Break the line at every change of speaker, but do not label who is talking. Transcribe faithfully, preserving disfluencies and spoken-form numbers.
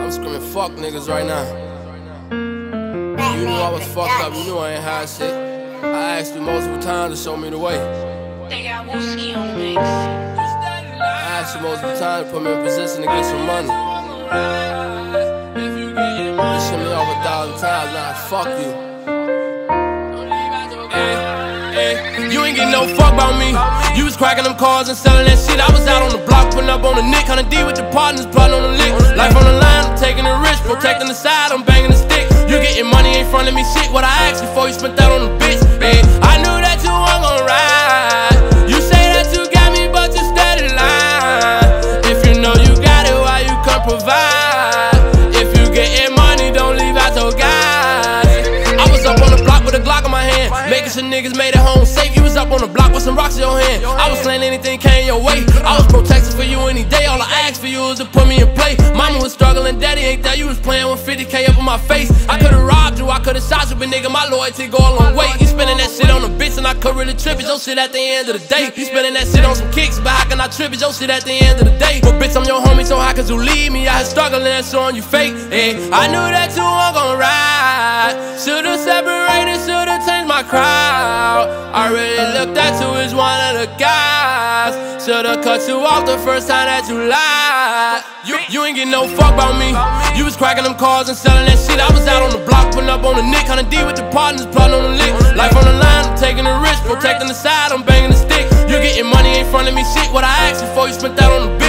I'm screaming fuck niggas right now. You knew I was fucked up, you knew I ain't had shit. I asked you multiple times to show me the way.
They got Wooski on the mix.
I asked you multiple times to put me in position to get some money. You shit me off a thousand times, now fuck you. You ain't getting no fuck about me. You was cracking them cars and selling that shit. I was out on the block, putting up on the nick. Kinda D with the partners, plotting on the lick. Life on the line, I'm taking the risk. Protecting the side, I'm banging the stick. You getting money ain't front of me shit. What I asked before you spent that on the bitch. Hey, I knew that you weren't gon' ride. You say that you got me, but you steady lying. If you know you got it, why you can't provide? If you getting money, don't leave out your guys. I was up on the block with a Glock in my hand, making sure niggas made it home safe. You was up on the block with some rocks in your hand. I was saying anything came your way. I was protecting for you any day. All I asked for you was to put me in play. Mama was struggling, daddy ain't there. You was playing with fifty K up in my face. I could've robbed you, I could've shot you, but nigga, my loyalty go a long way. You spending that shit on a bitch and I could really trip it. Your shit at the end of the day. You spending that shit on some kicks, but how can I trip it? Your shit at the end of the day. But bitch, I'm your homie, so how could you leave me? I had struggling and showing you fake. Hey, I knew that you weren't gon' ride. Should've separated, should've changed my crowd. I really looked at you as one of the guys. Should've cut you off the first time that you lied. You, you ain't getting no fuck about me. You was cracking them cars and selling that shit. I was out on the block, putting up on the nick. Kinda D with the partners, plotting on the lick. Life on the line, I'm taking the risk. Protecting the side, I'm banging the stick. You getting money ain't front of me shit. What I asked before you spent that on the bitch.